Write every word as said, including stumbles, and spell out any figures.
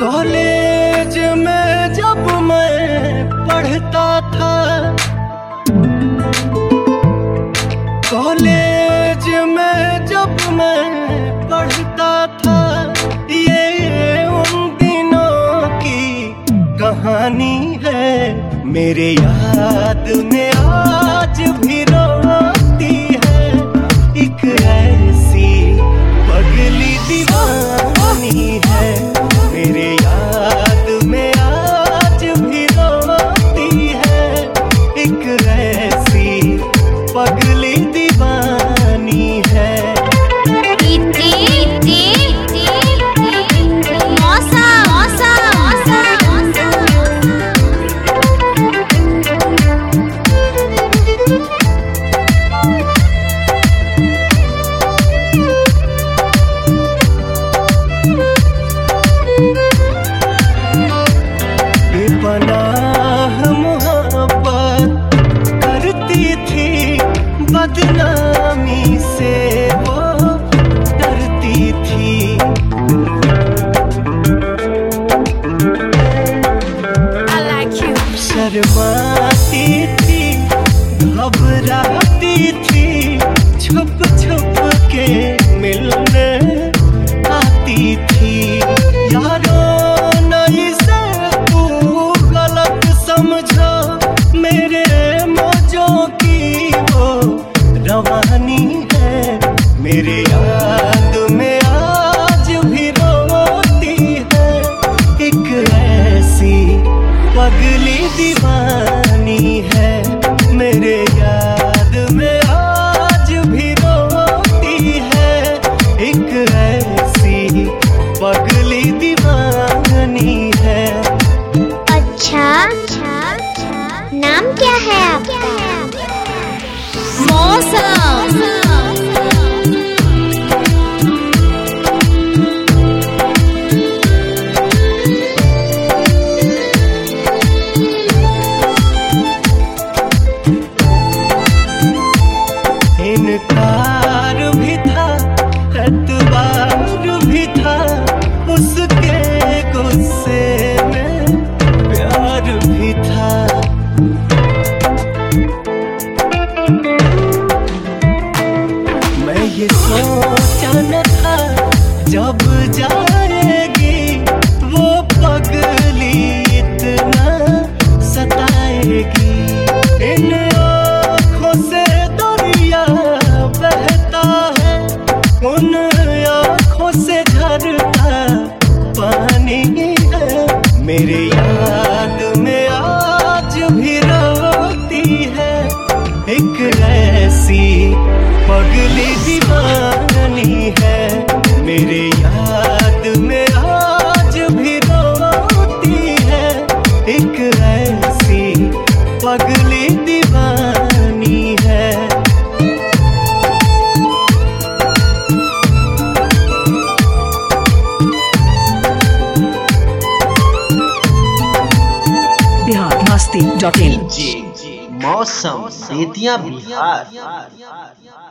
College में जब मैं पढ़ता था, कॉलेज में जब मैं पढ़ता था, ये उन दिनों की कहानी है। मेरे याद में आज भी रोती है एक ऐसी पगली दीवानी है। मेरे याद में आज भी रोती है एक ऐसी पगली दीवानी है। बेपनाह मोहब्बत करती थी, बदनामी से वो डरती थी। I like you. शर्माती थी, घबराती थी, छुप छुप के मिलने आती थी। यारों नहीं से तू गलत समझो, मेरे मौजों की वो रवानी है। मेरे याद में आज भी रोती है एक ऐसी पगली दीवानी है। मेरे याद में आज भी रोती है एक ऐसी पगली दीवानी है। अच्छा, नाम क्या है आपका? मौसम। इनकार भी था, एतबार भी था, उसके गुस्से में प्यार भी था। मैं ये सोचा न था जब जाएगी वो पगली इतना सताएगी। इन आँखों से दरिया बहता है, उन आँखों से झरता पानी है। मेरे याद में आज भी रोती है एक ऐसी पगली दीवानी है। मेरे याद में आज भी रोती है एक ऐसी पगली दीवानी है। बिहार मस्ती डॉट इन। मौसम बेतिया बिहार।